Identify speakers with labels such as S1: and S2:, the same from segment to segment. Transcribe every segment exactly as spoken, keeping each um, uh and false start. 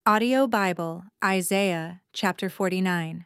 S1: Audio Bible, Isaiah chapter forty-nine.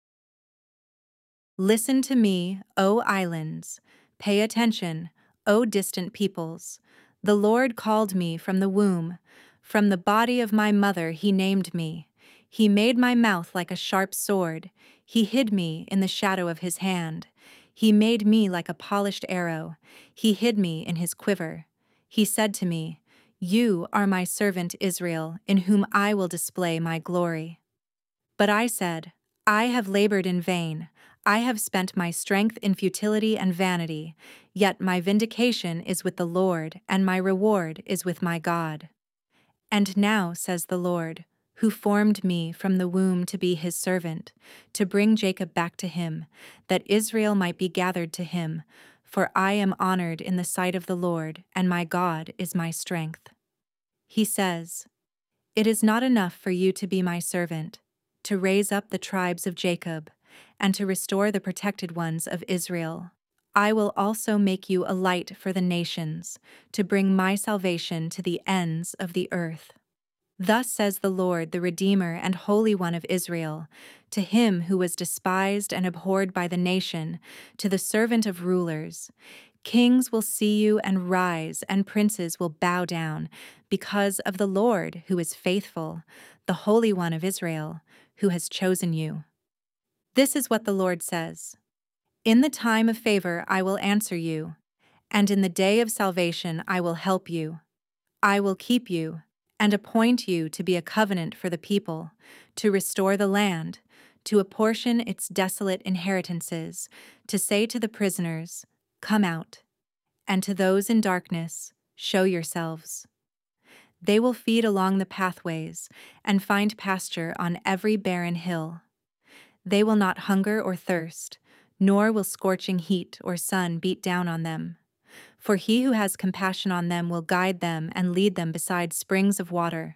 S1: Listen to me, O islands. Pay attention, O distant peoples. The Lord called me from the womb. From the body of my mother he named me. He made my mouth like a sharp sword. He hid me in the shadow of his hand. He made me like a polished arrow. He hid me in his quiver. He said to me, "You are my servant Israel, in whom I will display my glory." But I said, "I have labored in vain. I have spent my strength in futility and vanity. Yet my vindication is with the Lord, and my reward is with my God." And now, says the Lord, who formed me from the womb to be his servant, to bring Jacob back to him, that Israel might be gathered to him, for I am honored in the sight of the Lord, and my God is my strength. He says, "It is not enough for you to be my servant, to raise up the tribes of Jacob, and to restore the protected ones of Israel. I will also make you a light for the nations, to bring my salvation to the ends of the earth." Thus says the Lord, the Redeemer and Holy One of Israel, to him who was despised and abhorred by the nation, to the servant of rulers: "Kings will see you and rise, and princes will bow down, because of the Lord who is faithful, the Holy One of Israel, who has chosen you." This is what the Lord says: "In the time of favor I will answer you, and in the day of salvation I will help you. I will keep you, and appoint you to be a covenant for the people, to restore the land, to apportion its desolate inheritances, to say to the prisoners, 'Come out,' and to those in darkness, 'Show yourselves.' They will feed along the pathways and find pasture on every barren hill. They will not hunger or thirst, nor will scorching heat or sun beat down on them. For he who has compassion on them will guide them and lead them beside springs of water.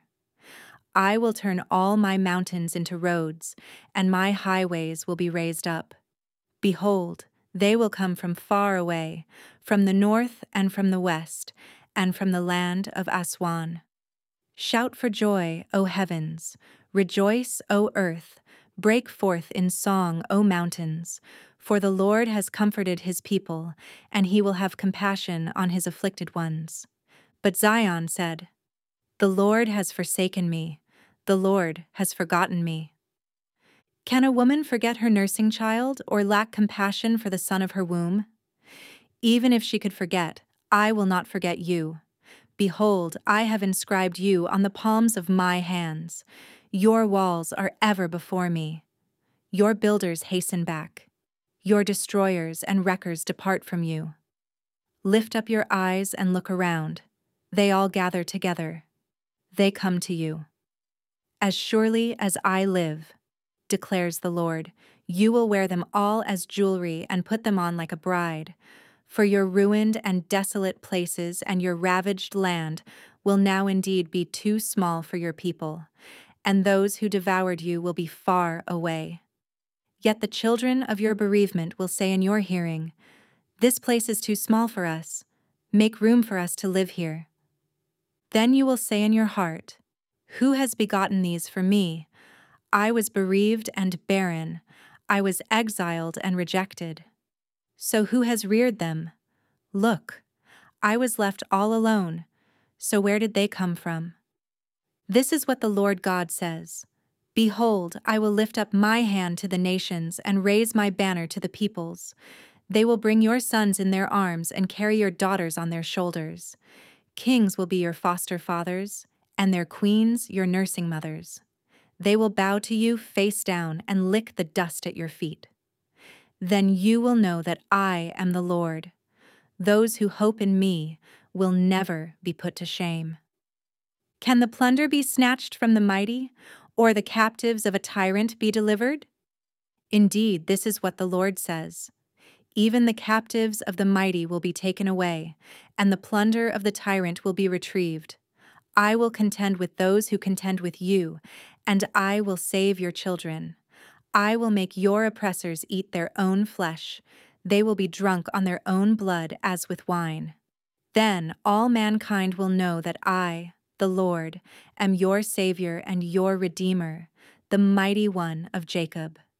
S1: I will turn all my mountains into roads, and my highways will be raised up. Behold, they will come from far away, from the north and from the west, and from the land of Aswan. Shout for joy, O heavens! Rejoice, O earth! Break forth in song, O mountains! For the Lord has comforted his people, and he will have compassion on his afflicted ones. But Zion said, "The Lord has forsaken me. The Lord has forgotten me." Can a woman forget her nursing child, or lack compassion for the son of her womb? Even if she could forget, I will not forget you. Behold, I have inscribed you on the palms of my hands. Your walls are ever before me. Your builders hasten back. Your destroyers and wreckers depart from you. Lift up your eyes and look around. They all gather together. They come to you. As surely as I live, declares the Lord, you will wear them all as jewelry and put them on like a bride. For your ruined and desolate places and your ravaged land will now indeed be too small for your people, and those who devoured you will be far away. Yet the children of your bereavement will say in your hearing, "This place is too small for us. Make room for us to live here." Then you will say in your heart, "Who has begotten these for me? I was bereaved and barren. I was exiled and rejected. So who has reared them? Look, I was left all alone. So where did they come from?" This is what the Lord God says: "Behold, I will lift up my hand to the nations and raise my banner to the peoples. They will bring your sons in their arms and carry your daughters on their shoulders. Kings will be your foster fathers, and their queens your nursing mothers. They will bow to you face down and lick the dust at your feet. Then you will know that I am the Lord. Those who hope in me will never be put to shame." Can the plunder be snatched from the mighty, or the captives of a tyrant be delivered? Indeed, this is what the Lord says: "Even the captives of the mighty will be taken away, and the plunder of the tyrant will be retrieved. I will contend with those who contend with you, and I will save your children. I will make your oppressors eat their own flesh. They will be drunk on their own blood as with wine. Then all mankind will know that I, the Lord, am your Savior and your Redeemer, the Mighty One of Jacob.